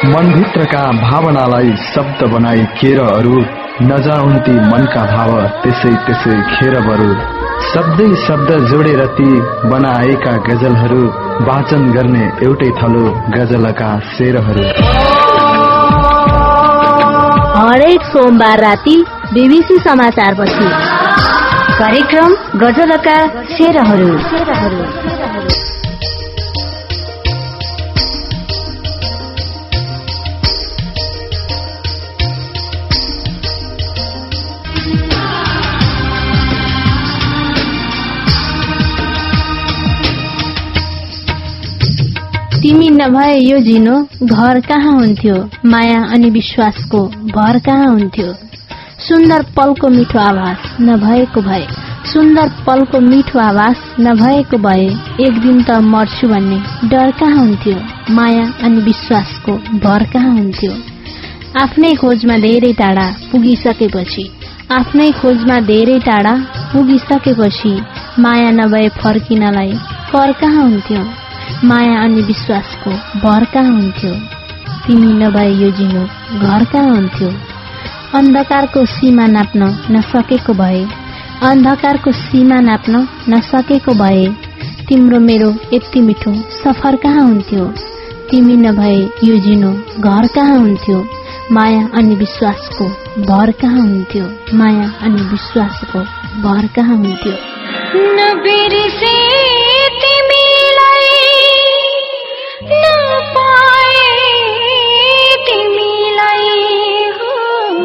मनभित्रका भावनालाई शब्द बनाई केर अरू नजाउन्ती मनका भाव त्यसै त्यसै खेर बरु शब्दै शब्द जोडेर ती बनाएका गजलहरू वाचन गर्ने एउटै थलो गजलका शेरहरू। हरेक सोमबार राति बीबीसी समाचारपछि कार्यक्रम गजलका शेरहरू। तिमी नभए यो जिनो घर कहाँ हुन्थ्यो, माया अनि विश्वासको भर कहाँ हुन्थ्यो। सुन्दर पलको मिठो आवाज नभएको भए, सुन्दर पलको मिठो आवाज नभएको भए एक दिन त मर्छु भन्ने डर कहाँ हुन्थ्यो, माया अनि विश्वासको भर कहाँ हुन्थ्यो। आफ्नै खोजमा धेरै टाढा पुगिसकेपछि, आफ्नै खोजमा धेरै टाढा पुगिसकेपछि माया नभए फर्किनलाई कर कहाँ हुन्थ्यो, माया अनि विश्वासको भर कहाँ हुन्थ्यो। तिमी नभए यो जिनो घर कहाँ हुन्थ्यो। अन्धकारको सीमा नाप्न नसकेको भए, अन्धकारको सीमा नाप्न नसकेको भए तिम्रो मेरो यति मिठो सफर कहाँ हुन्थ्यो। तिमी नभए यो जिनो घर कहाँ हुन्थ्यो, माया अनि विश्वासको भर कहाँ हुन्थ्यो, माया अनि विश्वासको भर कहाँ हुन्थ्यो। नबिर्से तिमीलाई नपाए तिमीलाई हो,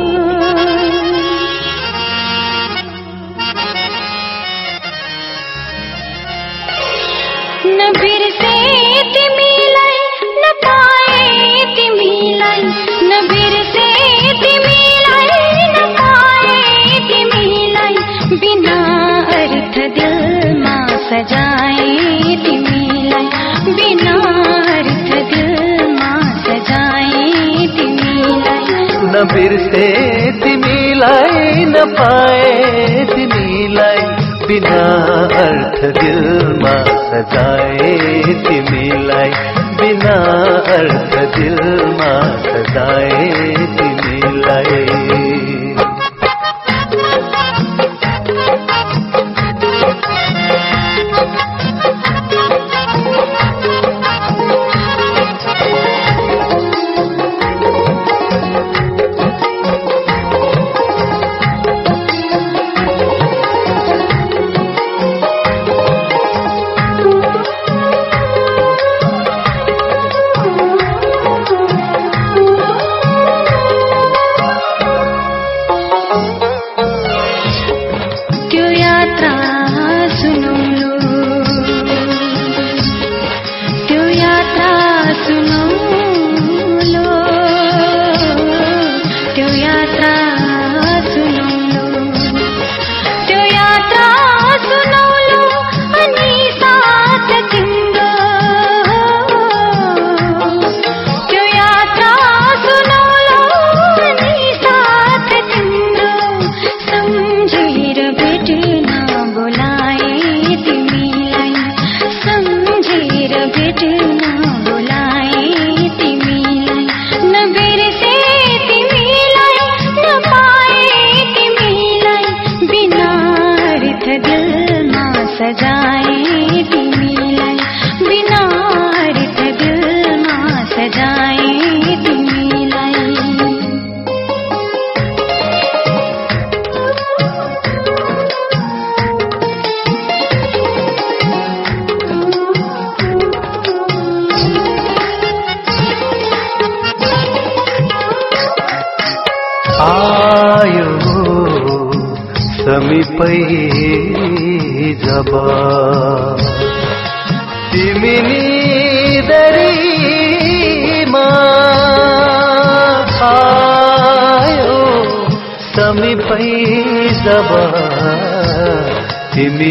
नबिर्से तिमीलाई नपाए तिमीलाई, नबिर्से तिमीलाई नपाए तिमीलाई, बिना अर्थ दिलमा सजाए तिमीलाई, बिना अर्थ दिलमा सजाए तिमीलाई। नबिर्से तिमीलाई नपाए तिमीलाई, बिना अर्थ दिलमा सजाए तिमीलाई, बिना अर्थ दिलमा सजाए तिमीलाई। समीपै जब तिमी निदरीमा आयो, समीपै जब तिमी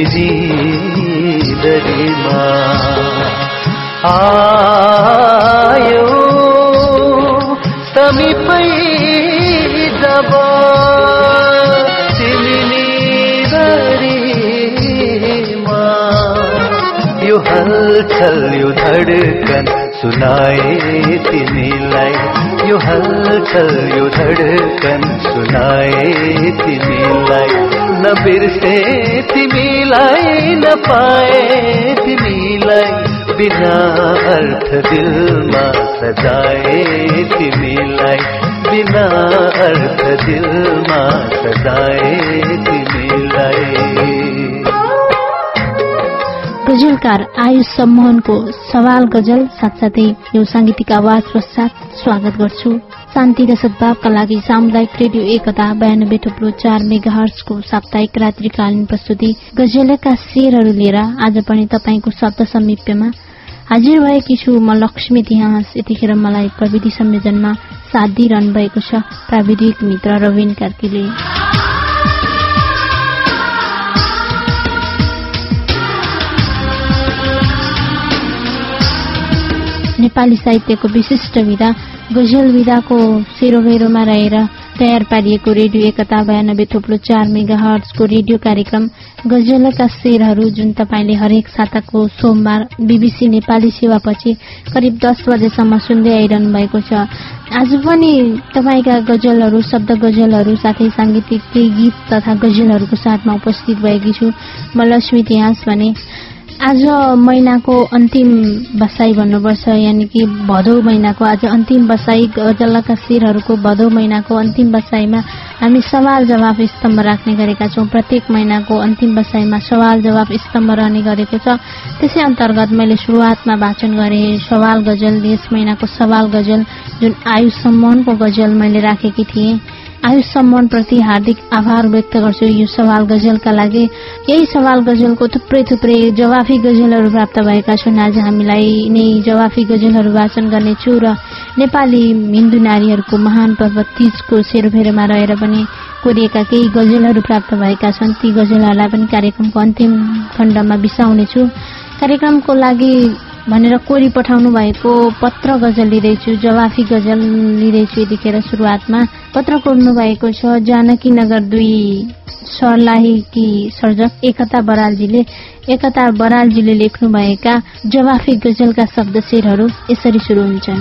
निदरीमा आयो, समीपै जब यो हलचल यो धडकन सुनाए तिमीलाई, यो हलचल यो धडकन सुनाए तिमीलाई, नबिर्से तिमीलाई नपाए तिमीलाई, बिना अर्थ दिलमा सजाए तिमीलाई, बिना अर्थ दिलमा सजाए तिमीलाई। गजलकार आयुष सम्मोहनको सवाल गजल साथसाथै यो सांगीतिक आवाज पश्चात स्वागत गर्छु। शान्ति र सद्भावका लागि सामुदायिक रेडियो एकता 92.4 मेगाहर्जको साप्ताहिक रात्रिकालीन प्रस्तुति गजलका शेरहरू लिएर आज पनि तपाईंको शब्द समीप्यमा हाजिर भएकी छु। म लक्ष्मी इतिहास। यतिखेर मलाई प्रविधि संयोजनमा साथ दिइरहनु भएको छ प्राविधिक मित्र रविन कार्कीले। नेपाली साहित्यको विशिष्ट विधा गजल विधाको सेरोभेरोमा रहेर तयार पारिएको रेडियो एकता 92.4 मेगाहर्जको रेडियो कार्यक्रम गजलका शेरहरू, जुन तपाईले हरेक साताको सोमबार बीबीसी नेपाली सेवापछि करिब 10 बजेसम्म सुन्दै आइरहनु भएको छ। आज पनि तपाईका गजलहरू, शब्द गजलहरू साथै सांगीतिक गीत तथा गजलहरूको साथमा उपस्थित भएकी छु। म लक्ष्मी इतिहास भने आज महिनाको अन्तिम बसाई भन्नुपर्छ, यानि कि भदौ महिनाको आज अन्तिम बसाई, गजलका शेरहरूको भदौ महिनाको अन्तिम बसाईमा हामी सवाल जवाफ स्तम्भ राख्ने गरेका छौं। प्रत्येक महिनाको अन्तिम बसाईमा सवाल जवाफ स्तम्भ रहने गरेको छ। त्यसै अन्तर्गत मैले शुरुआतमा वाचन गरे सवाल गजल, यस महिनाको सवाल गजल जुन आयुष सम्मोहनको गजल मैले राखेकी थिएँ। आयुष सम्मान प्रति हार्दिक आभार व्यक्त गर्छु यो सवाल गजलका लागि। यही सवाल गजलको थुप्रै जवाफी गजलहरू प्राप्त भएका छन्। आज हामीलाई नै जवाफी गजलहरू वाचन गर्नेछु र नेपाली हिन्दू नारीहरूको महान पर्व तीजको सेरोफेरोमा रहेर पनि कोरिएका केही गजलहरू प्राप्त भएका छन्। ती गजलहरूलाई पनि कार्यक्रमको अन्तिम खण्डमा बिसाउनेछु। कार्यक्रमको लागि भनेर कोरी पठाउनु भएको पत्र गजल लिँदैछु, जवाफी गजल लिँदैछु। यतिखेर सुरुवातमा पत्र कोर्नु भएको छ जानकी नगर 2 सर्लाहीकी सर्जक एकता बरालजीले। एकता बरालजीले लेख्नु भएका जवाफी गजलका शब्द शेरहरू यसरी सुरु हुन्छन्।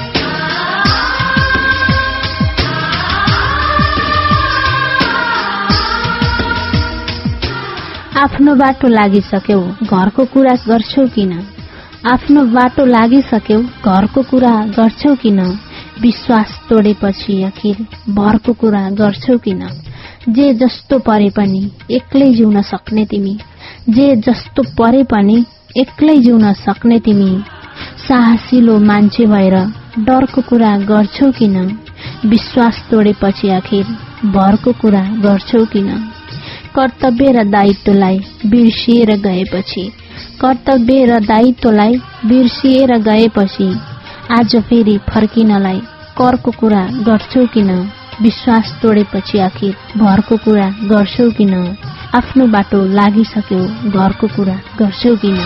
आफ्नो बाटो लागिसक्यौ घरको कुरा गर्छौ किन, आफ्नो बाटो लागिसक्यौ घरको कुरा गर्छौ किन, विश्वास तोडेपछि आखिर भरको कुरा गर्छौ किन, जे जस्तो परे पनि एक्लै जिउन सक्ने तिमी, जे जस्तो परे पनि एक्लै जिउन सक्ने तिमी, साहसिलो मान्छे भएर डरको कुरा गर्छौ किन, विश्वास तोडेपछि आखिर भरको कुरा गर्छौ किन, कर्तव्य र दायित्वलाई बिर्सिएर गएपछि, कर्तव्य र दायित्वलाई बिर्सिएर गएपछि आज फेरि फर्किनलाई करको कुरा गर्छौ किन, विश्वास तोडेपछि आखिर भरको कुरा गर्छौ किन, आफ्नो बाटो लागिसक्यो घरको कुरा गर्छौ किन।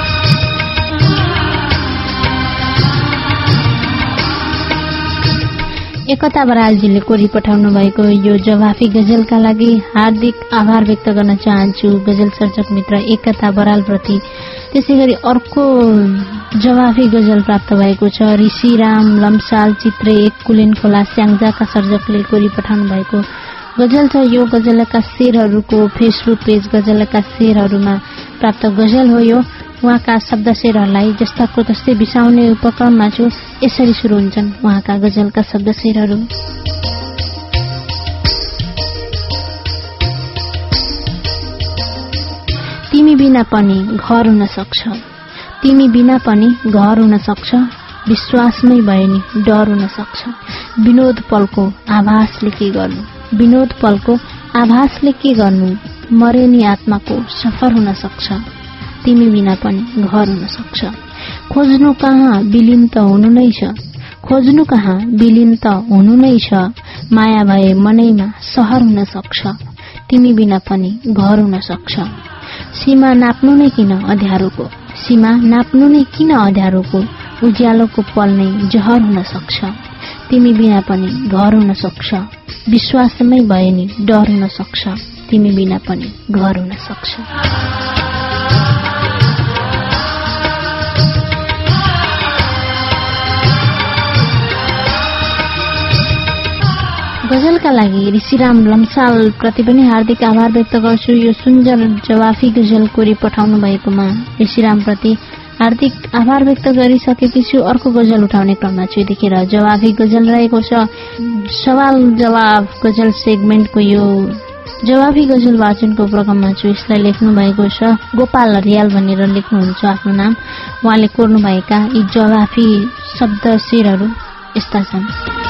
एकता बरालजीले कोरी पठाउनु भएको यो जवाफी गजलका लागि हार्दिक आभार व्यक्त गर्न चाहन्छु गजल सर्जक मित्र एकता बराल प्रति। त्यसैगरी अर्को जवाफी गजल प्राप्त भएको छ ऋषिराम लम्साल चित्रे 1 कुलेन खोला स्याङ्जाका सर्जकले कोरी पठाउनु भएको गजल छ। यो गजलका शेरहरूको फेसबुक पेज गजलका शेरहरूमा प्राप्त गजल हो। यो उहाँका शब्द शेरहरूलाई जस्ताको तस्तै बिसाउने उपक्रममा छु। यसरी सुरु हुन्छन् उहाँका गजलका शब्द शेरहरू। तिमी बिना पनि घर हुन सक्छ, तिमी बिना पनि घर हुन सक्छ, विश्वासमै भए नि डर हुन सक्छ, विनोद पलको आभासले के गर्नु, विनोद पलको आभासले के गर्नु, मरे नि आत्माको सफर हुन सक्छ, तिमी बिना पनि घर हुन सक्छ, खोज्नु कहाँ विलीन त हुनु नै छ, खोज्नु कहाँ विलीन त हुनु नै छ, माया भए मनैमा सहर हुन सक्छ, तिमी बिना पनि घर हुन सक्छ, सीमा नाप्नु नै किन अँध्यारोको, सीमा नाप्नु नै किन अँध्यारोको, उज्यालोको पल नै जहर हुन सक्छ, तिमी बिना पनि घर हुन सक्छ, विश्वासमै भए नि डर हुन सक्छ, तिमी बिना पनि घर हुन सक्छ। गजलका लागि ऋषिराम लम्साल प्रति पनि हार्दिक आभार व्यक्त गर्छु। यो सुन्दर जवाफी गजल कोरी पठाउनु भएकोमा ऋषिराम प्रति हार्दिक आभार व्यक्त गरिसकेकी छु। अर्को गजल उठाउने क्रममा छु। यतिखेर जवाफी गजल रहेको छ। सवाल जवाब गजल सेगमेन्टको यो जवाफी गजल वाचनको प्रोग्राममा छु। यसलाई लेख्नु भएको छ गोपाल रियाल भनेर लेख्नुहुन्छ आफ्नो नाम। उहाँले कोर्नुभएका यी जवाफी शब्द शेरहरू यस्ता छन्।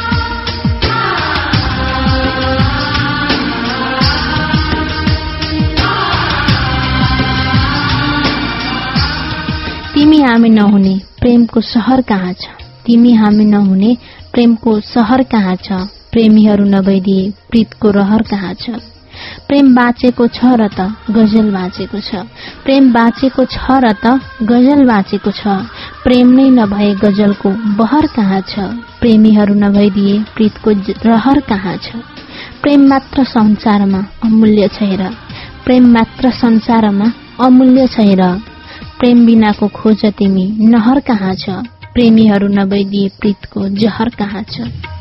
तिमी हामी नहुने प्रेमको सहर कहाँ छ? तिमी हामी नहुने प्रेमको सहर कहाँ छ? प्रेमीहरू नभइदिए प्रीतको रहर कहाँ छ? प्रेम बाँचेको छ र त गजल बाँचेको छ। प्रेम बाँचेको छ र त गजल बाँचेको छ। प्रेम नै नभए गजलको बहर कहाँ छ? प्रेमीहरू नभइदिए प्रीतको रहर कहाँ छ? प्रेम मात्र संसारमा अमूल्य छ हेर। प्रेम मात्र संसारमा अमूल्य छ हेर। प्रेम बिनाको खोज तिमी नहर कहाँ छ? प्रेमीहरू नभइदिए प्रीतको जहर कहाँ छ?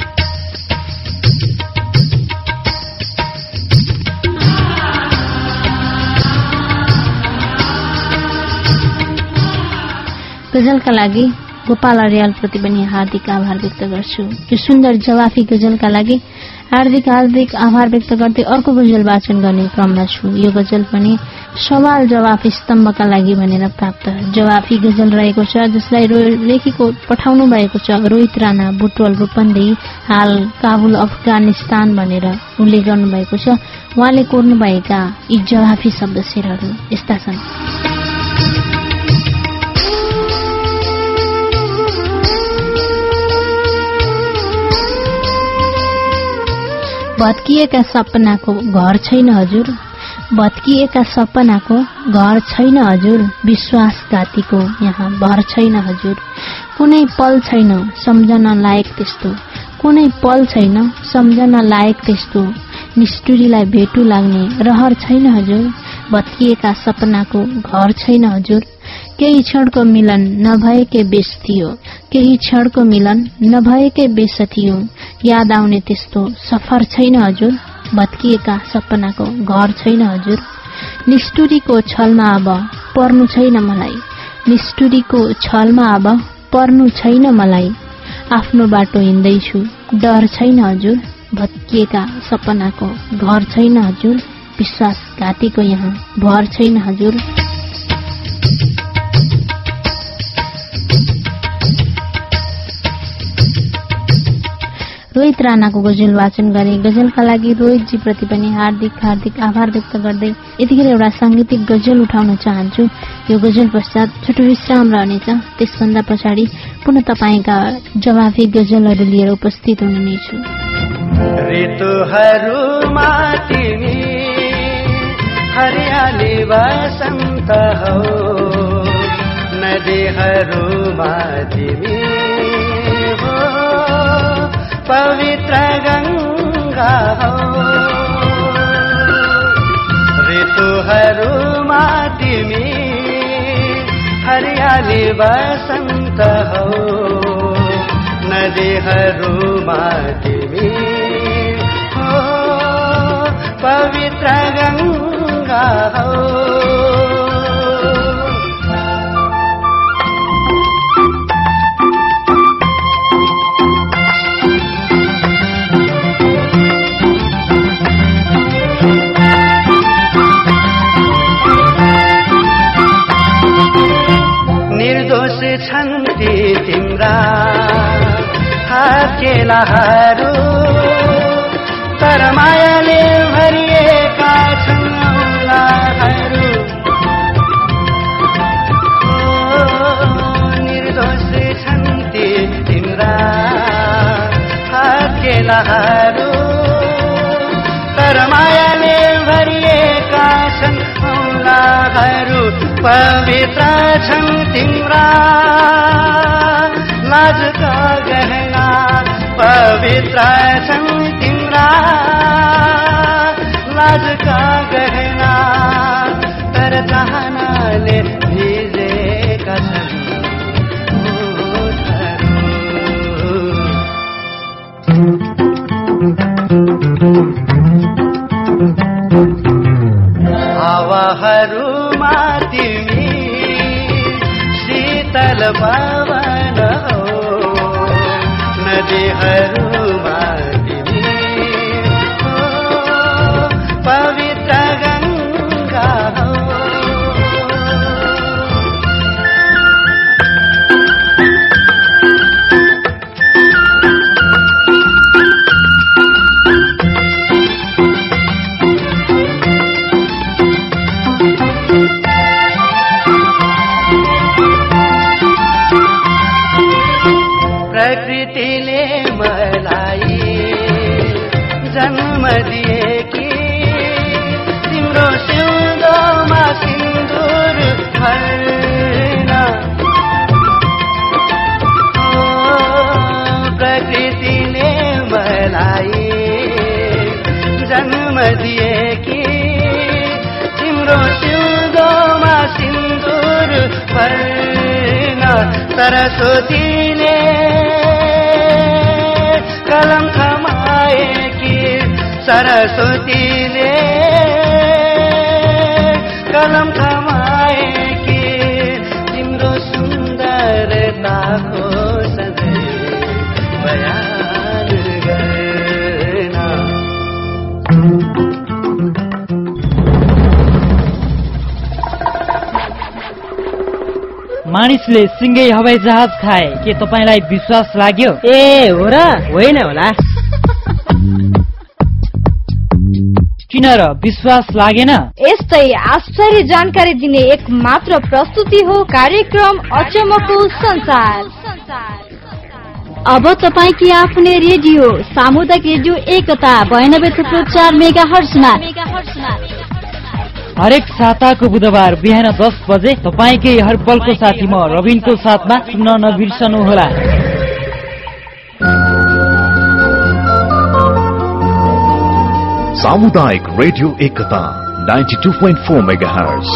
गजलका लागि गोपाल अर्याल प्रति पनि हार्दिक आभार व्यक्त गर्छु। यो सुन्दर जवाफी गजलका लागि हार्दिक आभार व्यक्त गर्दै अर्को गजल वाचन गर्ने क्रममा छु। यो गजल पनि सवाल जवाफ स्तम्भका लागि भनेर प्राप्त जवाफी गजल रहेको छ, जसलाई लेखिको पठाउनु भएको छ रोहित राणा बुटवल रूपन्देही, हाल काबुल अफगानिस्तान भनेर उल्लेख गर्नुभएको छ। उहाँले कोर्नुभएका यी जवाफी शब्द शेरहरू यस्ता छन्। भत्किएका सपनाको घर छैन हजुर। भत्किएका सपनाको घर छैन हजुर। विश्वासघातीको यहाँ भर छैन हजुर। कुनै पल छैन सम्झन लायक त्यस्तो। कुनै पल छैन सम्झन लायक त्यस्तो। निष्ठुरीलाई भेटु लाग्ने रहर छैन हजुर। भत्किएका सपनाको घर छैन हजुर। केही क्षणको मिलन नभएकै बेस थियो। केही क्षणको मिलन नभएकै बेस थियो। याद आउने त्यस्तो सफर छैन हजुर। भत्किएका सपनाको घर छैन हजुर। निष्ठुरीको छलमा अब पर्नु छैन मलाई। निष्ठुरीको छलमा अब पर्नु छैन मलाई। आफ्नो बाटो हिँड्दैछु डर छैन हजुर। भत्किएका सपनाको घर छैन हजुर। विश्वासघातीको यहाँ भर छैन हजुर। रोहित राणाको गजल वाचन गरे। गजलका लागि रोहितजी प्रति पनि हार्दिक आभार व्यक्त गर्दै यतिखेर एउटा सांगीतिक गजल उठाउन चाहन्छु। यो गजल पश्चात छोटो विश्राम रहनेछ। त्यसभन्दा पछाडि पुनः तपाईका जवाफी गजलहरू लिएर उपस्थित हुने नै छु। ऋतुहरूमा तिमी हरियाली वसन्त हौ। नदीहरूमा तिमी हो पवित्र गंगा हौ। ऋतुहरूमा तिमी हरियाली वसन्त हौ। नदीहरूमा तिमी हो पवित्र गंगा हौ। निर्दोष छन् ती तिम्रा हातकेलाहरू, तर मायाले भरिएका छन् औँलाहरू। निर्दोष छन् ती तिम्रा हातकेलाहरू, तर मायाले भरिएका छन् औँलाहरू। पवित्र छन् तिम्रा लाजका गहना, पवित्र छन् तिम्रा लाजका गहना, तर चाहनाले भिजेका छन् ओठहरू। हावाहरूमा तिमी शीतल पवन हो, नदीहरूमा तिमी पवित्र गंगा हो। प्रकृतिले मलाई जन्म दिएकी, तिम्रो सिउँदोमा सिन्दुर भर्न। प्रकृतिले मलाई जन्म दिएकी, तिम्रो सिउँदोमा सिन्दुर भर्न। सरस्वतीले कलम थमाएकी, सरस्वतीले कलम थमाएकी, तिम्रो सुन्दरताको सधैँ बयान गर्न। मानिसले सिंगै हवाई जहाज खाए, के तपाईलाई विश्वास लाग्यो? ए हो र? होइन होला। किन र विश्वास लागेन? यस्तै आश्चर्य जानकारी दिने एक मात्र प्रस्तुति हो कार्यक्रम अचम्मको संसार। अब तपाईकी आफ्नै रेडियो सामुदायिक रेडियो एकता 92.4 मेगाहर्ट्जमा हरेक साताको बुधबार बिहान 10 बजे तपाईकै हर पलको साथी म रविनको साथमा सुन्न नबिर्सनुहोला। सामुदायिक रेडियो एकता 92.4 मेगाहर्ट्ज।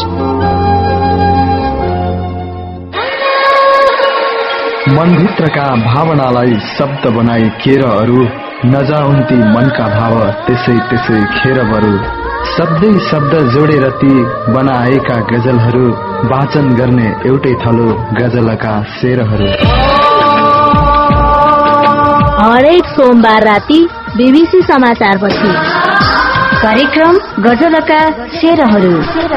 मनभित्रका भावनालाई शब्द बनाई केर अरू, नजाउन्ती मनका भाव त्यसै त्यसै खेर बरु। शब्दै शब्द जोडेर ती बनाएका गजलहरू, वाचन गर्ने एउटै थलो गजलका शेरहरू। हरेक सोमबार राति बीबीसी समाचारपछि कार्यक्रम गजलका शेरहरू।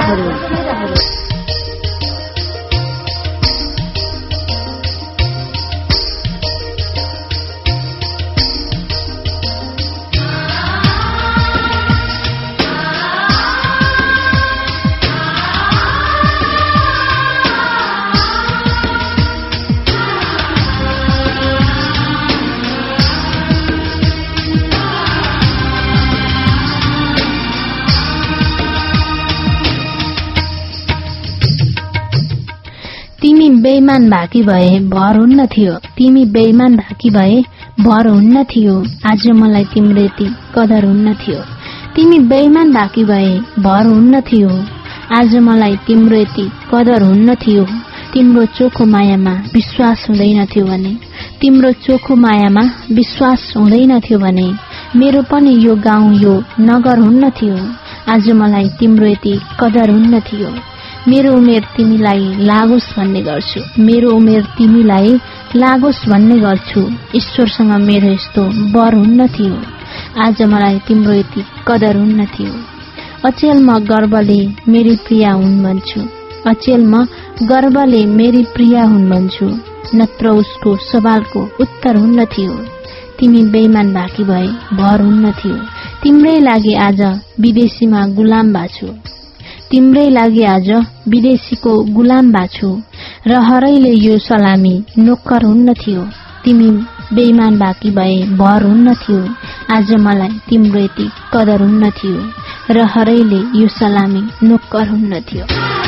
तिमी बेईमान भाकी भए भर हुन्न थियो, तिमी बेईमान भाकी भए भर हुन्न थियो, आज मलाई तिम्रो यति कदर हुन्न थियो। तिमी बेईमान भाकी भए भर हुन्न थियो, आज मलाई तिम्रो यति कदर हुन्न थियो। तिम्रो चोखो मायामा विश्वास हुँदैन थियो भने, तिम्रो चोखो मायामा विश्वास हुँदैन थियो भने, मेरो पनि यो गाउँ यो नगर हुन्न थियो, आज मलाई तिम्रो यति कदर हुन्न थियो। मेरो उमेर तिमीलाई लागोस् भन्ने गर्छु, मेरो उमेर तिमीलाई लागोस् भन्ने गर्छु। ईश्वरसँग मेरो यस्तो वर हुन्न थियो, आज मलाई तिम्रो यति कदर हुन्न थियो। अचेल म गर्वले मेरी प्रिया हुन् भन्छु, अचेल म गर्वले मेरी प्रिया हुन् भन्छु, नत्र उसको सवालको उत्तर हुन्न थियो। तिमी बेईमान भाकी भए भर हुन्न थियो, तिम्रै लागि आज विदेशीमा गुलाम बाछु, तिम्रै लागि आज विदेशीको गुलाम बाछु, र हरैले यो सलामी नोकर हुन्न थियो। तिमी बेईमान बाकी भए भर हुन्न थियो, आज मलाई तिम्रो यति कदर हुन्न थियो, र हरैले यो सलामी नोकर हुन्न थियो।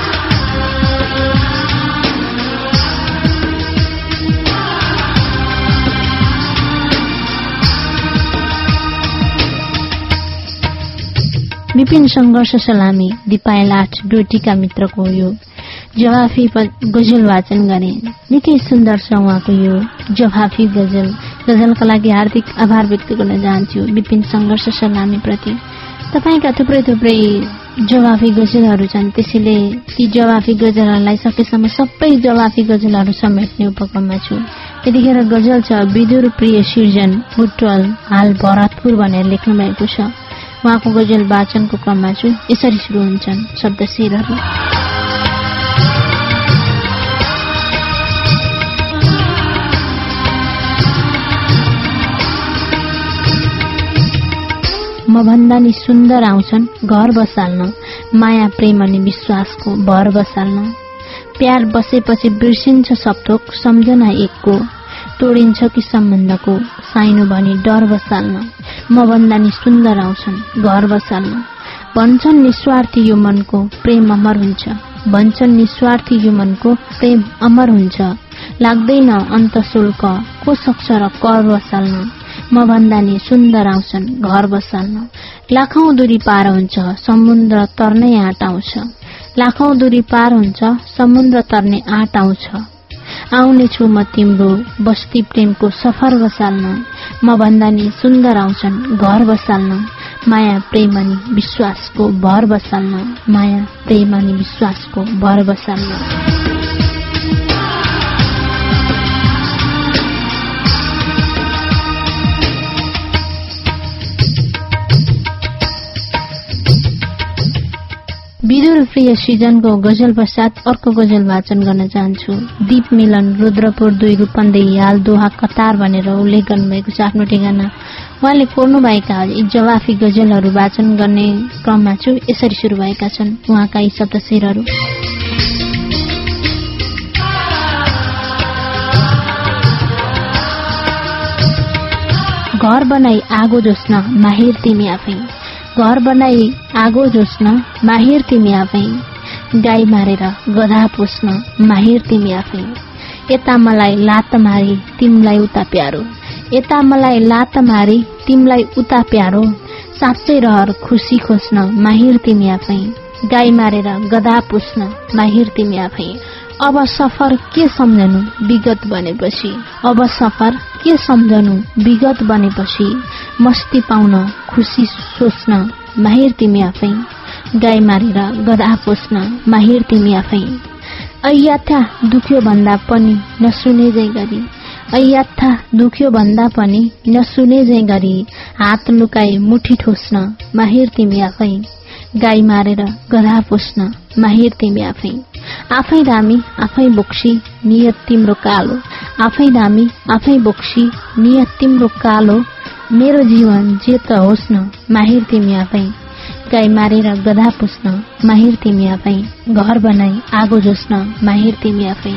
विपिन संघर्ष सलामी दिपायल 8 डोटीका मित्रको यो जवाफी गजल वाचन गरे। निकै सुन्दर छ उहाँको यो जवाफी गजल। गजलका लागि हार्दिक आभार व्यक्त गर्न चाहन्छु विपिन संघर्ष सलामीप्रति। तपाईका थुप्रै जवाफी गजलहरू छन्, त्यसैले ती जवाफी गजलहरूलाई सकेसम्म सबै जवाफी गजलहरू समेट्ने उपक्रममा छु। यतिखेर गजल छ विदुर प्रिय सिर्जन बुटवल हाल भरतपुर भनेर लेख्नु भएको छ। उहाँको गजल वाचनको क्रममा छु। यसरी सुरु हुन्छन् शब्द शेरहरू। म भन्दा नि सुन्दर आउँछन् घर बसाल्न, माया प्रेम अनि विश्वासको भर बसाल्न। प्यार बसेपछि बिर्सिन्छ सबथोक सम्झना एकको, तोडिन्छ कि सम्बन्धको साइनो भनी डर बसाल्न। म भन्दा नि सुन्दर आउँछन् घर बसाल्न। भन्छन् निस्वार्थी यो मनको प्रेम अमर हुन्छ, भन्छन् निस्वार्थी यो मनको प्रेम अमर हुन्छ। लाग्दैन अन्त शुल्क को सक्छ र कर बसाल्न। म भन्दा नि सुन्दर आउँछन् घर बसाल्न। लाखौं दूरी पार हुन्छ समुद्र तर्नै आँट आउँछ, लाखौं दूरी पार हुन्छ समुद्र तर्ने आँट आउँछ। आउने छु म तिम्रो बस्ती प्रेमको सफर बसाल्न। म भन्दा नि सुन्दर आउँछन् घर बसाल्न। माया प्रेम अनि विश्वासको भर बसाल्न, माया प्रेम अनि विश्वासको भर बसाल्न। विदुर प्रिय सिजनको गजल पश्चात अर्को गजल वाचन गर्न चाहन्छु। दीप मिलन रुद्रपुर 2 रूपन्देही हाल दोहा कतार भनेर उल्लेख गर्नुभएको छ आफ्नो ठेगाना। उहाँले कोर्नुभएका यी जवाफी गजलहरू वाचन गर्ने क्रममा छु। यसरी सुरु भएका छन् उहाँका यी शब्द शेरहरू। घर बनाई आगो जोस्न माहिर तिमी आफै, घर बनाई आगो जोस्न माहिर तिमी आफै। गाई मारेर गधा पोस्न माहिर तिमी आफै। यता मलाई लात मारी तिमलाई उता प्यारो, यता मलाई लात मारी तिमलाई उता प्यारो। साँच्चै रहर खुसी खोज्न माहिर तिमी आफै। गाई मारेर गधा पोस्न माहिर तिमी आफै। अब सफर के सम्झनु विगत बनेपछि, अब सफर के सम्झनु विगत बनेपछि। मस्ती पाउन खुसी सोच्न माहिर तिमी आफै। गाई मारेर गधा पोस्न माहिर तिमी आफै। ऐयाथा दुख्यो भन्दा पनि नसुने जै गरी, ऐयाथा दुख्यो भन्दा पनि नसुने जै गरी। हात लुकाई मुठी ठोस्न माहिर तिमी आफै। गाई मारेर गधा पोस्न माहिर तिमी आफै। आफै दामी आफै बोक्सी नियत तिम्रो कालो, आफै दामी आफै बोक्सी नियत तिम्रो कालो। मेरो जीवन जे त होस् न माहिर तिमी आफै। गाई मारेर गधा पुस्न माहिर तिमी आफै। घर बनाई आगो जोस्न माहिर तिमी आफै।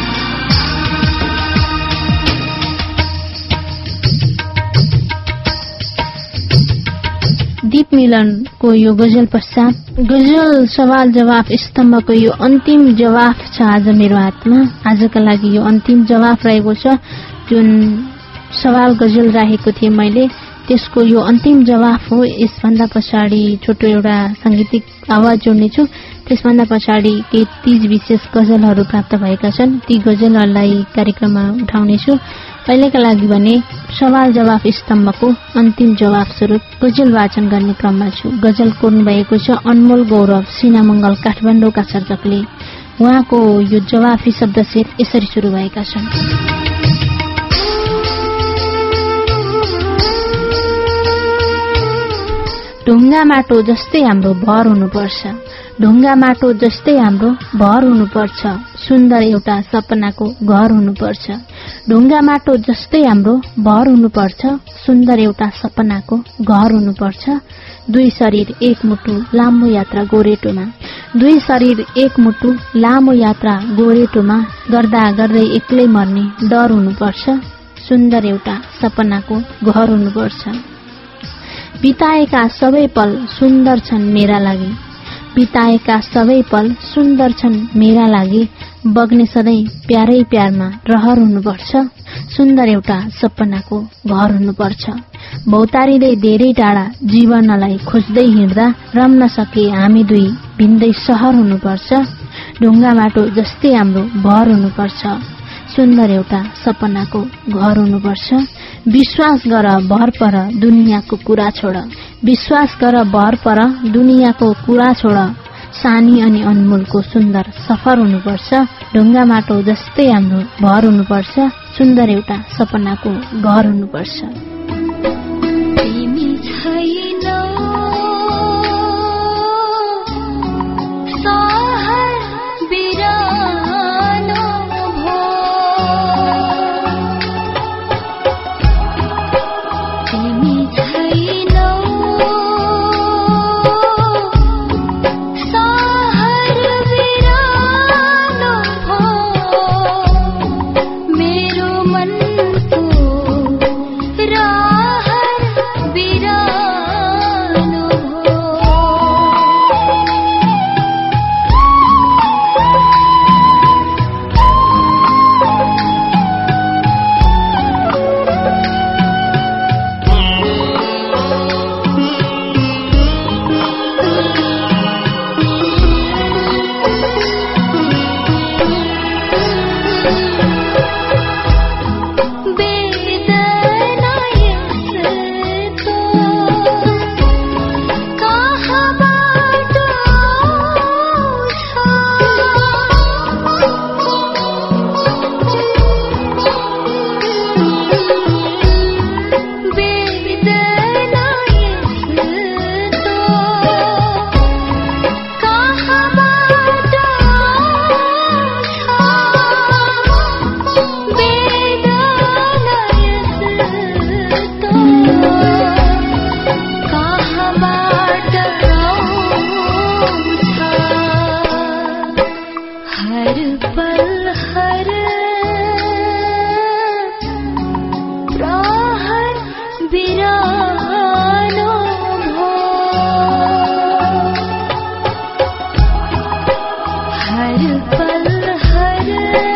दीप मिलनको यो गजल पश्चात गजल सवाल जवाफ स्तम्भको यो अन्तिम जवाफ छ आज मेरो हातमा। आजका लागि यो अन्तिम जवाफ रहेको छ। जुन सवाल गजल राखेको थिएँ मैले त्यसको यो अन्तिम जवाफ हो। यसभन्दा पछाडि छोटो एउटा सांगीतिक आवाज जोड्नेछु। त्यसभन्दा पछाडि केही तीज विशेष गजलहरू प्राप्त भएका छन्, ती गजलहरूलाई कार्यक्रममा उठाउनेछु। अहिलेका लागि भने सवाल जवाफ स्तम्भको अन्तिम जवाफ स्वरूप गजल वाचन गर्ने क्रममा छु। गजल कोर्नु भएको छ अनमोल गौरव सिनामंगल काठमाडौँका सर्जकले। उहाँको यो जवाफी शब्द शेर यसरी सुरु भएका छन्। ढुङ्गा माटो जस्तै हाम्रो भर हुनुपर्छ, ढुङ्गा माटो जस्तै हाम्रो भर हुनुपर्छ। सुन्दर एउटा सपनाको घर हुनुपर्छ, ढुङ्गा माटो जस्तै हाम्रो भर हुनुपर्छ। सुन्दर एउटा सपनाको घर हुनुपर्छ। दुई शरीर एक मुटु लामो यात्रा गोरेटोमा, दुई शरीर एक मुटु लामो यात्रा गोरेटोमा। गर्दा गर्दै एक्लै मर्ने डर हुनुपर्छ। सुन्दर एउटा सपनाको घर हुनुपर्छ। बिताएका सबै पल सुन्दर छन् मेरा लागि, बिताएका सबै पल सुन्दर छन् मेरा लागि। बग्ने सधैँ प्यारै प्यारमा रहर हुनुपर्छ। सुन्दर एउटा सपनाको घर हुनुपर्छ। भौतारिँदै धेरै टाढा जीवनलाई खोज्दै हिँड्दा रम्न सके हामी दुई भिन्दै सहर हुनुपर्छ। ढुङ्गा माटो जस्तै हाम्रो भर हुनुपर्छ। सुन्दर एउटा सपनाको घर हुनुपर्छ। विश्वास गर भर पर दुनियाँको कुरा छोड, विश्वास गर भर पर दुनियाँको कुरा छोड। सानी अनि अनमोलको सुन्दर सफर हुनुपर्छ, ढुङ्गा माटो जस्तै हाम्रो भर हुनुपर्छ, सुन्दर एउटा सपनाको घर हुनुपर्छ। तिमी छैनौ सहर बिरानो भो, तिमी छैनौ सहर बिरानो भो, मेरो मनको राहर बिरानो भो। वेदना यस्तो कहाँबाट आउँछ, वेदना यस्तो कहाँबाट आउँछ, वेदना यस्तो कहाँबाट आउँछ। हर पल हर प्रहर बिरानो भो, हर पल हर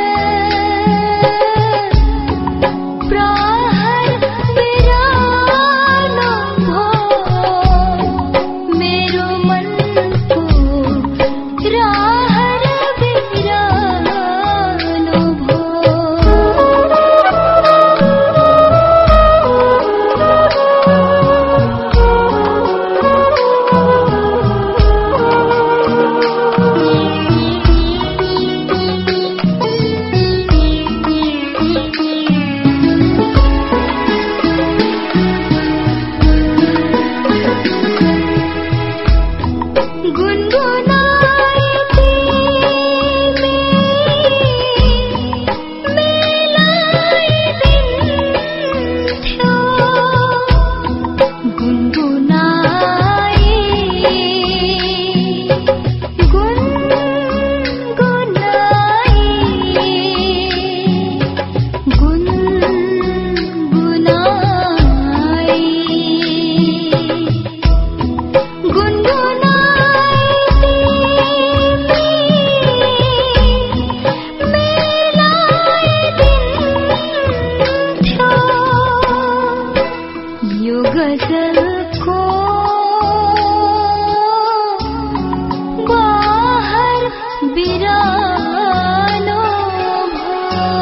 प्रहर बिरानो भो, मेरो मनको राहर बिरानो भो। गुनगुनाई तिमी मिलाइदिन्थ्यौ, गुनगुनाई गुनगुनाई गुनगुनाई यो गजलको बाहर बिरानो भो,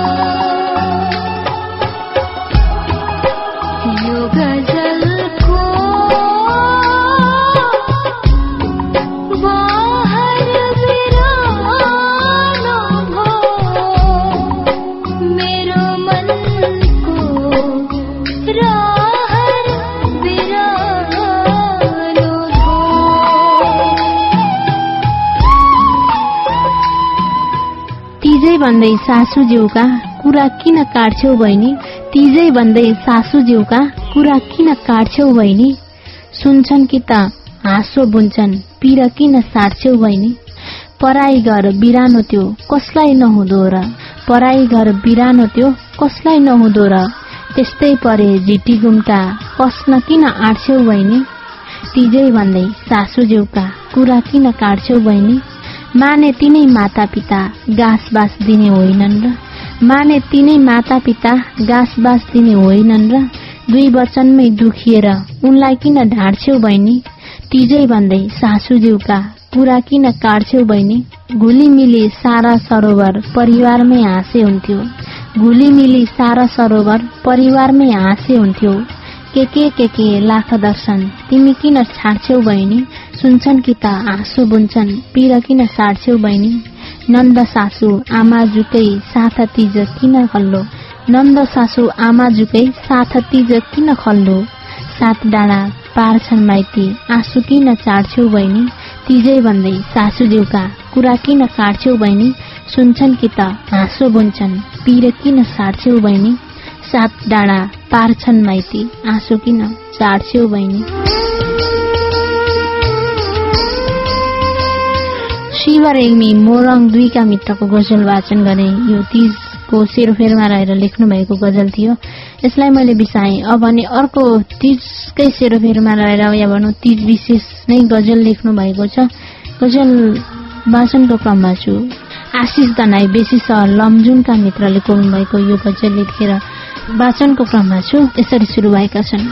यो गजलको बाहर बिरानो भो, मेरो मनको राहर बिरानो भो। तिजै भन्दै सासूज्यूका कुरा किन काट्छौ बहिनी, तिजै भन्दै सासूज्यूका कुरा किन काट्छौ बहिनी, सुन्छन् कि त हाँसो बुन्छन् पिर किन साट्छौ बहिनी। पराई घर बिरानो त्यो कसलाई नहुँदो र, पराई घर बिरानो त्यो कसलाई नहुँदो र, त्यस्तै परे झिटी गुम्टा पस्न किन आँट्छौ बहिनी। तिजै भन्दै सासूज्यूका कुरा किन काट्छौ बहिनी, माने तिनै माता पिता गाँस बाँस दिने होइनन् र, माने तिनै माता पिता गाँस बाँस दिने होइनन् र, दुई वचनमै दुखिएर उनलाई किन ढाँट्छौ बहिनी। तिजै भन्दै सासूज्यूका कुरा किन काट्छौ बहिनी, घुलिमिली सारा सरोवर परिवारमै हाँसे हुन्थ्यो, घुलिमिली सारा सरोवर परिवारमै हाँसे हुन्थ्यो। के लाख दर्शन तिमी किन छाड्छौ बहिनी, सुन्छन् कि त आँसु बुन्छन् पीर किन साड्छौ बहिनी। नन्द सासु आमाजुकै साथ तीज किन खल्लो, नन्द सासु आमाजुकै साथ तीज किन खल्लो। सात डाँडा पार्छन् माइती आँसु किन चाड्छौ बहिनी, तीजै भन्दै सासुज्यूका कुरा किन काट्छौ बहिनी। सुन्छन् कि त हाँसो बुन्छन् पीर किन साड्छौ बहिनी। सात डाँडा पार्छन् माइती आँसु किन चाड्छौ बहिनी। शिव रेग्मी मोरङ 2 का मित्रको गजल वाचन गरे। यो तीजको सेरोफेरमा रहेर लेख्नु भएको गजल थियो। यसलाई मैले बिसाएँ। अब भने अर्को तीजकै सेरोफेरमा रहेर या भनौँ तीज विशेष नै गजल लेख्नु भएको छ। गजल वाचनको क्रममा छु। आशिष दनाई बेसी सहर लमजुङका मित्रले कोर्नु भएको यो गजल लेखेर वाचनको क्रममा छु। यसरी सुरु भएका छन्।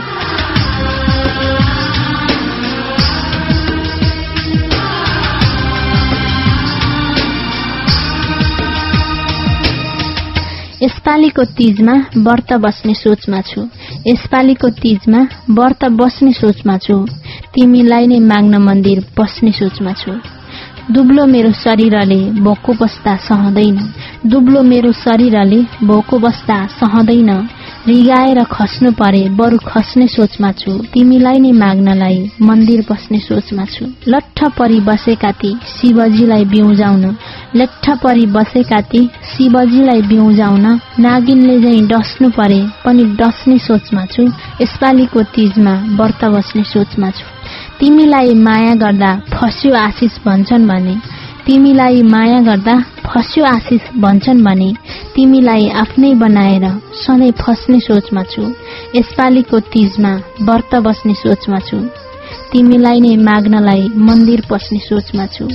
यसपालिको तीजमा व्रत बस्ने सोचमा छु, यसपालिको तीजमा व्रत बस्ने सोचमा छु, तिमीलाई नै माग्न मन्दिर पस्ने सोचमा छु। दुब्लो मेरो शरीरले भोको बस्दा सहँदैन, दुब्लो मेरो शरीरले भोको बस्दा सहँदैन, रिगाएर खस्नु परे बरु खस्ने सोचमा छु, तिमीलाई नै माग्नलाई मन्दिर पस्ने सोचमा छु। लट्ठ परी बसेका ती शिवजीलाई बिउजाउन, लट्ठ परी बसेका ती शिवजीलाई बिउजाउन, नागिनले झैं डस्नु परे पनि डस्ने सोचमा छु, यसपालिको तीजमा व्रत बस्ने सोचमा छु। तिमीलाई माया गर्दा फस्यो आशिष भन्छन् भने, तिमीलाई माया गर्दा फस्यो आशिष भन्छन् भने, तिमीलाई आफ्नै बनाएर सधैँ फस्ने सोचमा छु, यसपालिको तीजमा व्रत बस्ने सोचमा छु, तिमीलाई नै माग्नलाई मन्दिर पस्ने सोचमा छु।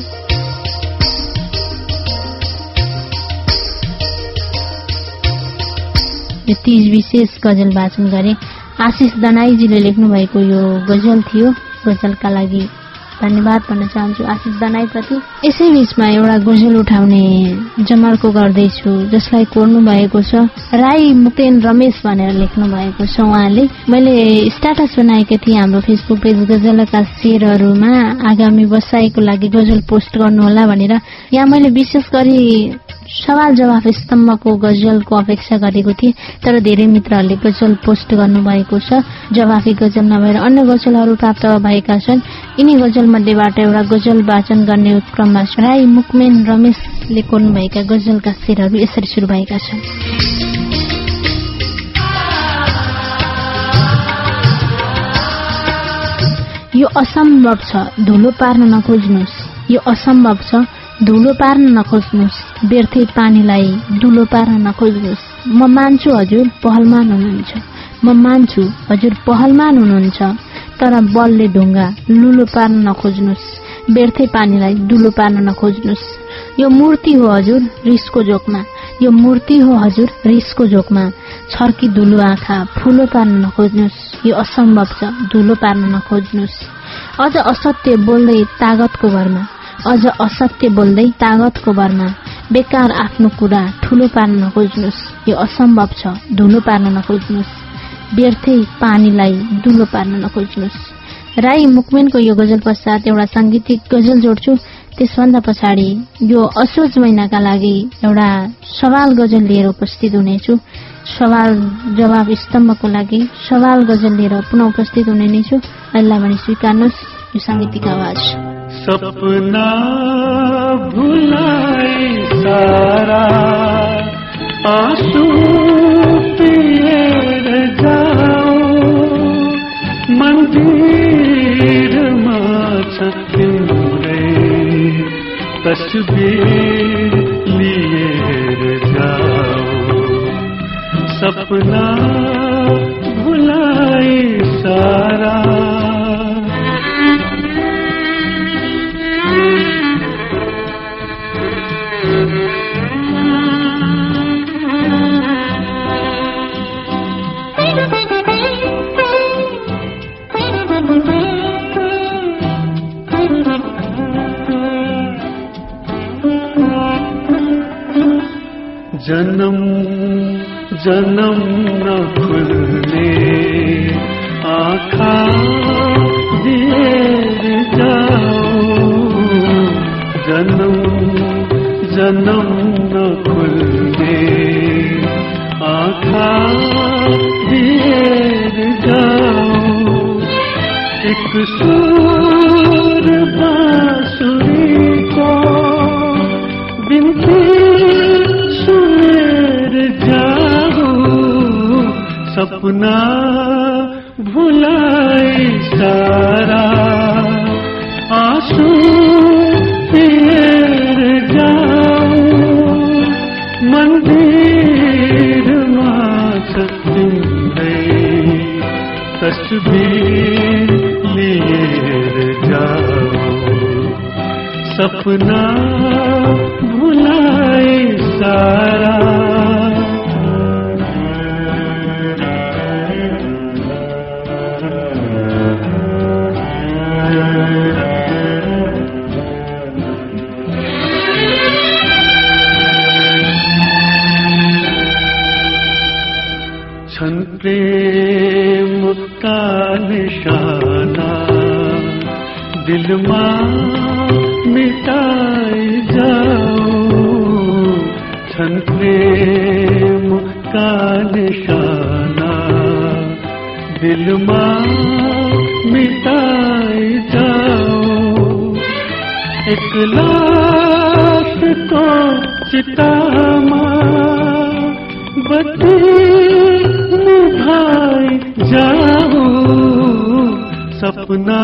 यो तीज विशेष गजल वाचन गरे। आशिष दनाईजीले लेख्नु भएको यो गजल थियो। गजलका लागि धन्यवाद भन्न चाहन्छु आशिष दनाई प्रति। यसै बीचमा एउटा गजल उठाउने जमर्को गर्दैछु जसलाई कोर्नु भएको छ राई मुकेन रमेश भनेर लेख्नु भएको छ उहाँले। मैले स्ट्याटस बनाएकी थिएँ हाम्रो फेसबुक पेज गजलका शेरहरूमा आगामी बसाइको लागि गजल पोस्ट गर्नुहोला भनेर। यहाँ मैले विशेष गरी सवाल जवाफ स्तम्भको गजलको अपेक्षा गरेको थिएँ, तर धेरै मित्रहरूले गजल पोस्ट गर्नुभएको छ। जवाफी गजल नभएर अन्य गजलहरू प्राप्त भएका छन्। यिनी गजल मध्येबाट एउटा गजल वाचन गर्ने क्रममा राई मुकमेन रमेशले कोर्नुभएका गजलका शेरहरू यसरी सुरु भएका छन्। यो असम्भव छ धुलो पार्न नखोज्नुस्, यो असम्भव छ धुलो पार्न नखोज्नुस्, व्यर्थै पानीलाई दुलो पार्न नखोज्नुस्। म मान्छु हजुर पहलमान हुनुहुन्छ, म मान्छु हजुर पहलमान हुनुहुन्छ, तर बलले ढुङ्गा लुलो पार्न नखोज्नुस्, व्यर्थै पानीलाई दुलो पार्न नखोज्नुस्। यो मूर्ति हो हजुर रिसको जोकमा, यो मूर्ति हो हजुर रिसको जोकमा, छर्की धुलो आँखा फुलो पार्न नखोज्नुस्, यो असम्भव छ धुलो पार्न नखोज्नुस्। अझ असत्य बोल्दै तागतको भरमा, अझ असत्य बोल्दै तागतको भरमा, बेकार आफ्नो कुरा ठुलो पार्न नखोज्नुस्, यो असम्भव छ धुलो पार्न नखोज्नुस्, व्यर्थै पानीलाई दुलो पार्न नखोज्नुस्। राई मुकमेनको यो गजल पश्चात एउटा सांगीतिक गजल जोड्छु। त्यसभन्दा पछाडि यो असोज महिनाका लागि एउटा सवाल गजल लिएर उपस्थित हुनेछु। सवाल जवाब स्तम्भको लागि सवाल गजल लिएर पुनः उपस्थित हुने नै छु। अहिले भने स्वीकार्नुहोस् यो सांगीतिक आवाज। सपना भुलाई सारा आंसू पिएर जाओ, मन्दिरमा छ तिम्रै तस्बिर लिएर जाओ, सपना भुलाई सारा। जन्म जन्म न खुल्ने आँखा दिएर जाऊ, जन्म जन्म न खुल्ने आँखा दिएर जाऊ, एक सुर बांसुरी को बिनती सुनेर जाऊ, सपना भुलाए सारा आंसू पिएर जाऊ, मन्दिरमा तिम्रै तस्बिर लिएर जाऊ, सपना भुलाए सारा। छन् प्रेम का निशाना दिलमा मिटाई जाओ, छन् प्रेम का निशाना दिलमा मिटाई जाओ, एक लाश को चितामा बत्ती निभाई जाओ, सपना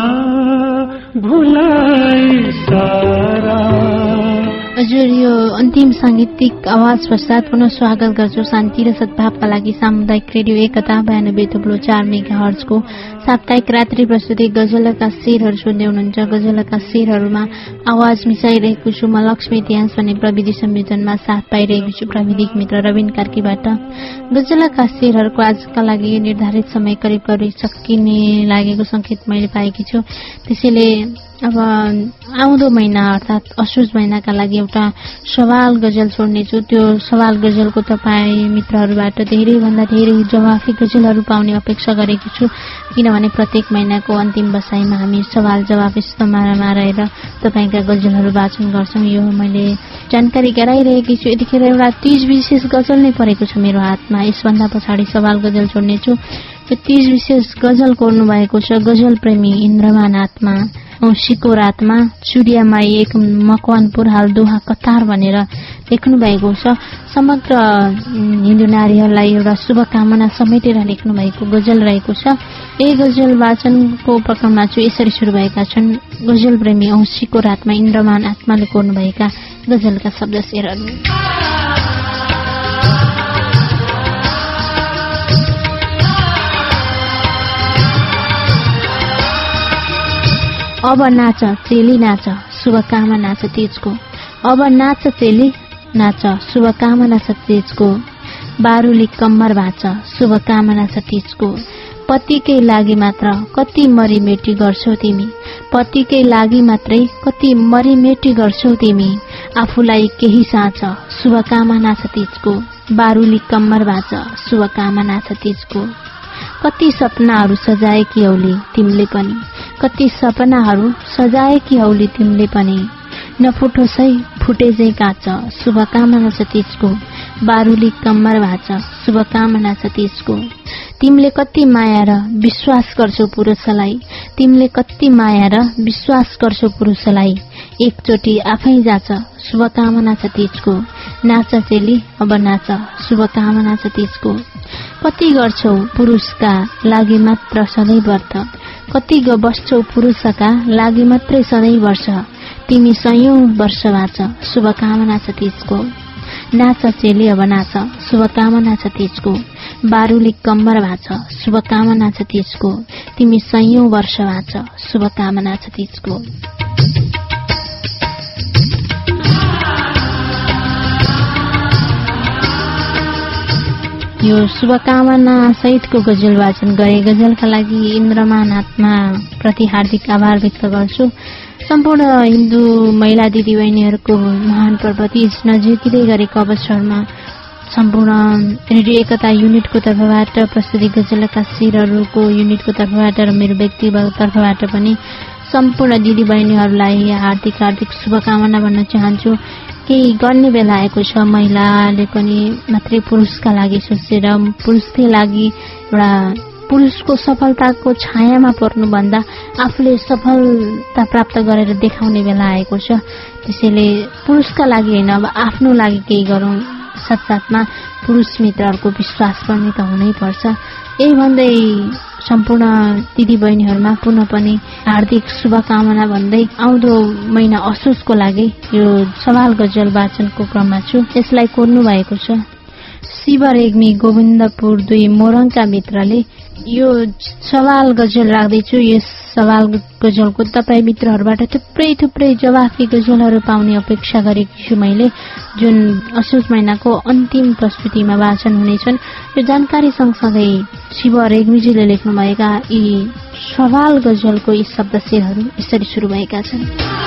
भुलाई सारा। हजुर, यो अन्तिम साङ्गीतिक आवाज पश्चात पुनः स्वागत गर्छु शान्ति र सद्भावका लागि सामुदायिक रेडियो एकता 92.4 मेगाहर्जको साप्ताहिक रात्रि प्रस्तुति गजलका शेरहरू सुन्दै हुनुहुन्छ। गजलका शेरहरूमा आवाज मिसाइरहेको छु म लक्ष्मी इतिहास भन्ने प्रविधि संयोजनमा साथ पाइरहेको छु प्रविधिक मित्र रविन कार्कीबाट। गजलका शेरहरूको आजका लागि निर्धारित समय करिब करिब सकिने लागेको संकेत मैले पाएकी छु। त्यसैले अब आउँदो महिना अर्थात् असोज महिनाका लागि एउटा सवाल गजल छोड्नेछु। त्यो सवाल गजलको तपाईँ मित्रहरूबाट धेरैभन्दा धेरै जवाफी गजलहरू पाउने अपेक्षा गरेकी छु, किनभने प्रत्येक महिनाको अन्तिम बसाइमा हामी सवाल जवाफ स्तम्भमा रहेर तपाईँका गजलहरू वाचन गर्छौँ। यो मैले जानकारी गराइरहेकी छु। यतिखेर एउटा तीज विशेष गजल नै परेको छ मेरो हातमा। यसभन्दा पछाडि सवाल गजल छोड्नेछु। यो तीज विशेष गजल कोर्नु भएको छ गजल प्रेमी इन्द्रमान आत्मा। औँसीको रातमा चुडियामाई एक मकवानपुर हाल दोहा कतार भनेर लेख्नु भएको छ। समग्र हिन्दू नारीहरूलाई एउटा शुभकामना समेटेर लेख्नु भएको गजल रहेको छ। यही गजल वाचनको उपक्रममा छु। यसरी सुरु भएका छन् गजल प्रेमी औँसीको रातमा इन्द्रमान आत्माले कोर्नु भएका गजलका शब्द शेरहरू। अब नाच चेली नाच शुभकामना छ तीजको, अब नाच चेली नाच शुभकामना छ तीजको, बारुली कम्मर भाँच शुभकामना छ तीजको, पतिकै लागि मात्र कति मरिमेटी गर्छौ तिमी, पतिकै लागि मात्रै कति मरिमेटी गर्छौ तिमी, आफूलाई केही साँच शुभकामना छ तीजको, बारुली कम्मर भाँच शुभकामना छ तीजको, कति सपनाहरू सजाएकी औली तिमीले पनि, कति सपनाहरू सजाएकी औली तिमीले पनि, नफुटोस् है फुटे चाहिँ काँच शुभकामना छ तीजको, बारुली कम्मर भाँच शुभकामना छ तीजको, तिमीले कति माया र विश्वास गर्छौ पुरुषलाई, तिमीले कति माया र विश्वास गर्छौ पुरुषलाई, एकचोटि आफै जाछ शुभकामना छ तीजको, नाच चेली अब नाच शुभकामना छ तीजको, कति गर्छौ पुरुषका लागि मात्र सधैँ व्रत, कति बस्छौ पुरुषका लागि मात्रै सधैँ वर्ष, तिमी सयौं वर्ष बाँच शुभकामना छ तीजको, नाच चेली अब नाच शुभकामना छ तीजको, बारुली कम्मर भाँच शुभकामना छ तीजको, तिमी सयौं वर्ष बाँच शुभकामना छ तीजको। यो शुभकामना सहितको गजल वाचन गरे गजलका लागि इन्द्रमान आत्मा प्रति हार्दिक आभार व्यक्त गर्छु। सम्पूर्ण हिन्दू महिला दिदीबहिनीहरूको महान पर्व तीज नजिकै गरेको अवसरमा सम्पूर्ण रेडियो एकता युनिटको तर्फबाट प्रस्तुति गजलका शिरहरूको युनिटको तर्फबाट र मेरो व्यक्तिगत तर्फबाट पनि सम्पूर्ण दिदीबहिनीहरूलाई हार्दिक हार्दिक शुभकामना भन्न चाहन्छु। केही गर्ने बेला आएको छ, महिलाले पनि मात्रै पुरुषका लागि सोचेर पुरुषकै लागि एउटा पुरुषको सफलताको छायामा पर्नुभन्दा आफूले सफलता प्राप्त गरेर देखाउने बेला आएको छ। त्यसैले पुरुषका लागि होइन, अब आफ्नो लागि केही गरौँ। साथसाथमा पुरुष मित्रहरूको विश्वास पनि त हुनैपर्छ। यही भन्दै सम्पूर्ण दिदीबहिनीहरूमा पुनः पनि हार्दिक शुभकामना भन्दै आउँदो महिना असोजको लागि यो सवाल गजल वाचनको क्रममा छु। यसलाई कोर्नु भएको छ शिव रेग्मी गोविन्दपुर 2 मोरङका मित्रले। यो सवाल गजल राख्दैछु। यस सवाल गजलको तपाईँ मित्रहरूबाट थुप्रै थुप्रै जवाफी गजलहरू पाउने अपेक्षा गरेकी छु मैले, जुन असोज महिनाको अन्तिम प्रस्तुतिमा वाचन हुनेछन्। यो जानकारी सँगसँगै शिव रेग्मीजीले लेख्नुभएका यी सवाल गजलको यी शब्द शेरहरू यसरी सुरु भएका छन्।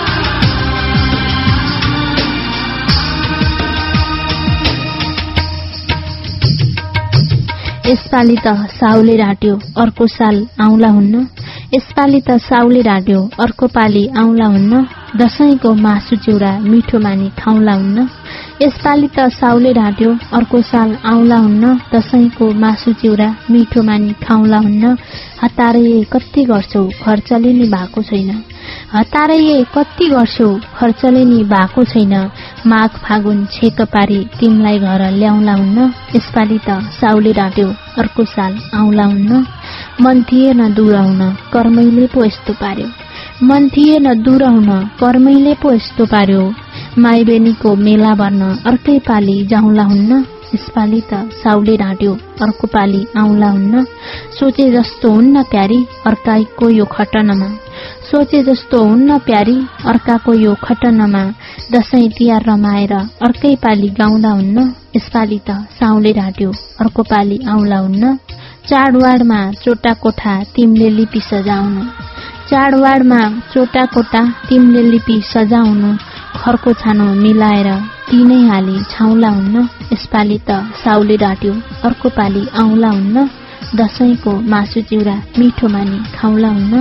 यसपालि त साउले राट्यो अर्को साल आउँला हुन्न, यसपालि त साउले राट्यो अर्को पालि आउँला हुन्न, दशैंको मासु चिउरा मिठो मानी खाउँला हुन्न, यसपालि त साउले राट्यो अर्को साल आउँला हुन्न, दशैंको मासु चिउरा मिठो मानी खाउँला हुन्न, हतारे कति गर्छौ खर्चले नि भएको छैन, हतारे कति गर्छौ खर्चले नि भएको छैन, माघ फागुन छेक पारी तिमलाई घर ल्याउँला हुन्न, यसपालि त साउले राट्यो अर्को साल आउँला हुन्न, मन थिएन दूर हुन कर्मैले पो यस्तो पार्यो, मन थिएन दूर हुन कर्मैले पो यस्तो पार्यो, माइबेनीको मेला भर्न अर्कै पाली जाउँला हुन्न, यसपालि त साउले ढाँट्यो अर्को पाली आउँला हुन्न, सोचे जस्तो हुन्न प्यारी अर्काको यो खटनमा, सोचे जस्तो हुन्न प्यारी अर्काको यो खटनमा, दशैं तिहार रमाएर अर्कै पाली गाउँदा हुन्न, यसपालि त साउले ढाँट्यो अर्को पाली आउँला हुन्न, चाडवाडमा चोटा कोठा तिमीले लिपि सजाउनु, चाडवाडमा चोटा कोटा तिमीले लिपि सजाउनु, खरको छानो मिलाएर तिनै हाली छाउला हुन्न, यसपालि त साउले ढाँट्यो अर्को पाली आउँला हुन्न, दशैंको मासु चिउरा मिठो मानी खाउँला हुन्न,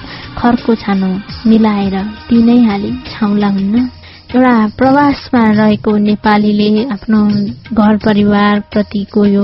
खरको छानो मिलाएर तिनै हाली छाउला हुन्न। एउटा प्रवासमा रहेको नेपालीले आफ्नो घर परिवार प्रतिको यो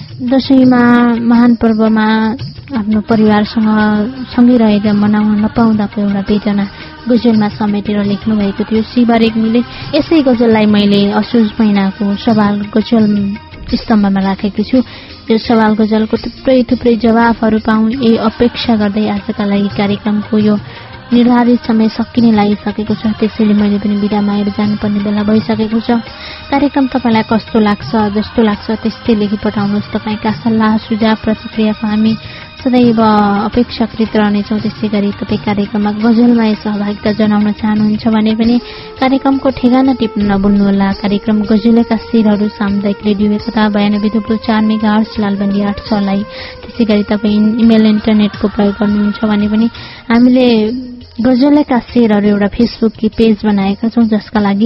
दशैंमा महान पर्वमा आफ्नो परिवारसँग सँगै रहेर मनाउन नपाउँदाको एउटा वेदना गजलमा समेटेर लेख्नु भएको थियो शिव रेग्मीले। यसै गजललाई मैले असोज महिनाको सवाल गजल स्तम्भमा राखेकी छु। यो सवाल गजलको थुप्रै थुप्रै जवाफहरू पाउँ यही अपेक्षा गर्दै आजका लागि कार्यक्रमको यो निर्धारित समय सकिने लागिसकेको छ। त्यसैले मैले पनि बिदा मागेर जानुपर्ने बेला भइसकेको छ। कार्यक्रम तपाईलाई कस्तो लाग्छ, जस्तो लाग्छ त्यस्तै लेखी पठाउनुहोस्। तपाईँका सल्लाह सुझाव प्रतिक्रियाको हामी सदैव अपेक्षाकृत रहनेछौँ। त्यसै गरी तपाईँ कार्यक्रममा गजलमा सहभागिता जनाउन चाहनुहुन्छ भने पनि कार्यक्रमको ठेगाना टिप्न नभुल्नुहोला। कार्यक्रम गजलका शिरहरू सामुदायिक रेडियो एकता 92.4 मेगाहर्ज लालबन्दी 8 लाई। त्यसै गरी तपाईँ इमेल इन्टरनेटको प्रयोग गर्नुहुन्छ भने पनि हामीले गजलका शेरहरू एउटा फेसबुक पेज बनाएका छौं, जसका लागि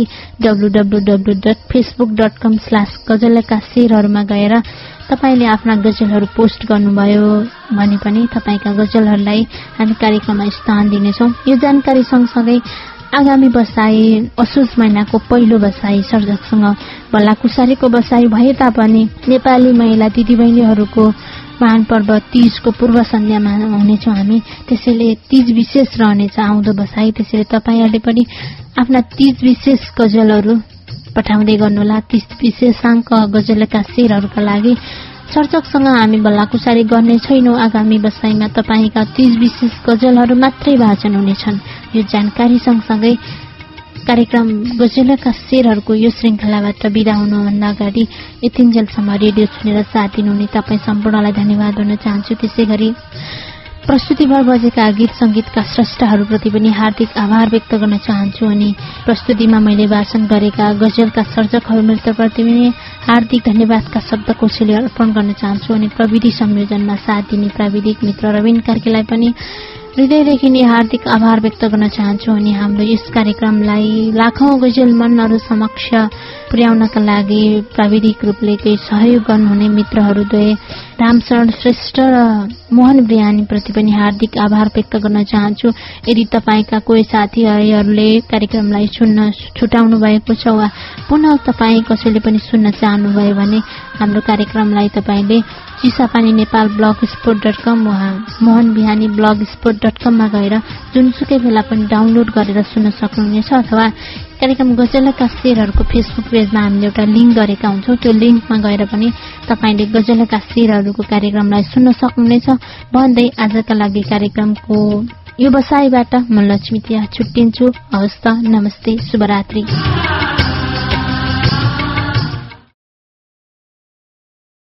www.facebook.com/गजलका शेरहरूमा गएर तपाईले आफ्ना गजलहरू पोस्ट गर्नुभयो भने पनि तपाईका गजलहरूलाई हामी कार्यक्रममा स्थान दिनेछौं। यो जानकारी सँगसँगै आगामी बसाई असोज महिनाको पहिलो बसाई सर्जकसँग भलाकुसारीको बसाई भए तापनि नेपाली महिला दिदीबहिनीहरूको महान पर्व तीजको पूर्व सन्ध्यामा हुनेछौँ हामी। त्यसैले तीज विशेष रहनेछ आउँदो बसाई। त्यसैले तपाईहरूले पनि आफ्ना तीज विशेष गजलहरू पठाउँदै गर्नुहोला। तीज विशेषाङ्क गजलका शेरहरूका लागि सर्जकसँग हामी भलाकुसारी गर्ने छैनौं। आगामी बसाईमा तपाईका तीज विशेष गजलहरू मात्रै वाचन हुनेछन्। यो जानकारी सँगसँगै कार्यक्रम गजलका शेरहरूको यो श्रृंखलाबाट बिदा हुनुभन्दा अगाडि यतिन्जेलसम्म रेडियो सुनेर साथ दिनुहुने तपाईँ सम्पूर्णलाई धन्यवाद दिन चाहन्छु। त्यसै गरी प्रस्तुतिभर बजेका गीत संगीतका स्रष्टाहरूप्रति पनि हार्दिक आभार व्यक्त गर्न चाहन्छु अनि प्रस्तुतिमा मैले वाचन गरेका गजलका सर्जकहरूप्रति पनि हार्दिक धन्यवादका शब्दकोशली अर्पण गर्न चाहन्छु अनि प्रविधि संयोजनमा साथ दिने प्राविधिक मित्र रविन कार्कीलाई पनि हृदयदेखि नै हार्दिक आभार व्यक्त गर्न चाहन्छु अनि हाम्रो यस कार्यक्रमलाई लाखौं गजल मनहरू समक्ष पुर्याउनका लागि प्राविधिक रूपले केही सहयोग गर्नुहुने मित्रहरूद्वय रामशरण श्रेष्ठ र मोहन बिहानी प्रति पनि हार्दिक आभार व्यक्त गर्न चाहन्छु। यदि तपाईका कोही साथीहरूले कार्यक्रमलाई सुन्न छुटाउनु भएको छ वा पुनः तपाई कसैले पनि सुन्न चाहनुभयो भने हाम्रो कार्यक्रमलाई तपाईले चिसापानी नेपाल blogspot.com वा मोहन बिहानी blogspot.com मा गएर जुनसुकै बेला पनि डाउनलोड गरेर सुन्न सक्नुहुनेछ अथवा कार्यक्रम गजलका शेरहरूको फेसबुक पेजमा हामीले एउटा लिंक गरेका हुन्छौं। त्यो लिंकमा गएर पनि तपाईले गजलका शेरहरूको कार्यक्रमलाई सुन्न सक्नुहुनेछ भन्दै आजका लागि कार्यक्रमको यो बसाइबाट म लक्ष्मी तिया छुट्टिन्छु। हवस् त, नमस्ते, शुभरात्रि।